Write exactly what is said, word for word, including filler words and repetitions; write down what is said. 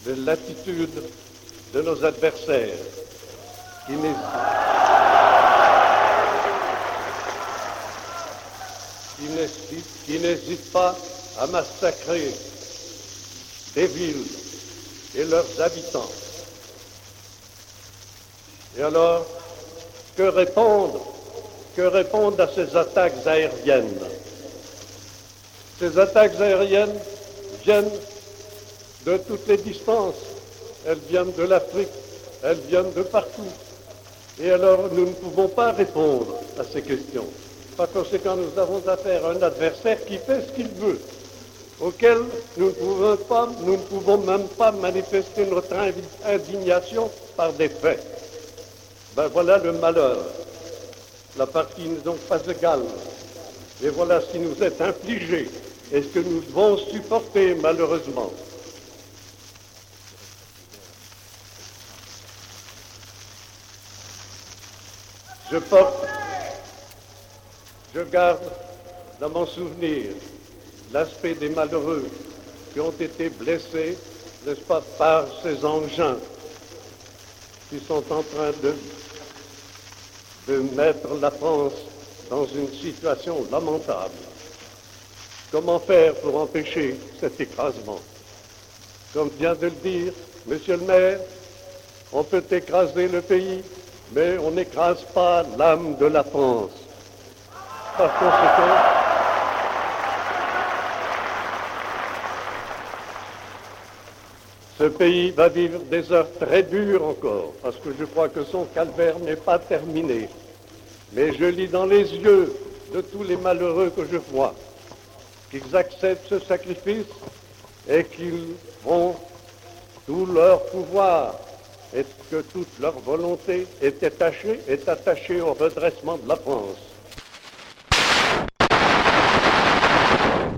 de l'attitude de nos adversaires qui n'hésitent, qui n'hésitent, qui n'hésitent pas à massacrer des villes et leurs habitants. Et alors, que répondre, que répondre à ces attaques aériennes? Ces attaques aériennes viennent de toutes les distances. Elles viennent de l'Afrique, elles viennent de partout. Et alors, nous ne pouvons pas répondre à ces questions. Par conséquent, nous avons affaire à un adversaire qui fait ce qu'il veut, auquel nous ne pouvons pas, nous ne pouvons même pas manifester notre indignation par des faits. Ben voilà le malheur. La partie n'est donc pas égale. Et voilà ce qui nous est infligé et ce que nous devons supporter malheureusement. Je porte, je garde dans mon souvenir l'aspect des malheureux qui ont été blessés, n'est-ce pas, par ces engins qui sont en train de, de mettre la France dans une situation lamentable. Comment faire pour empêcher cet écrasement? Comme vient de le dire Monsieur le maire, on peut écraser le pays, mais on n'écrase pas l'âme de la France. Par conséquent, ce pays va vivre des heures très dures encore, parce que je crois que son calvaire n'est pas terminé. Mais je lis dans les yeux de tous les malheureux que je vois qu'ils acceptent ce sacrifice et qu'ils font tout leur pouvoir et que toute leur volonté est attachée, est attachée au redressement de la France.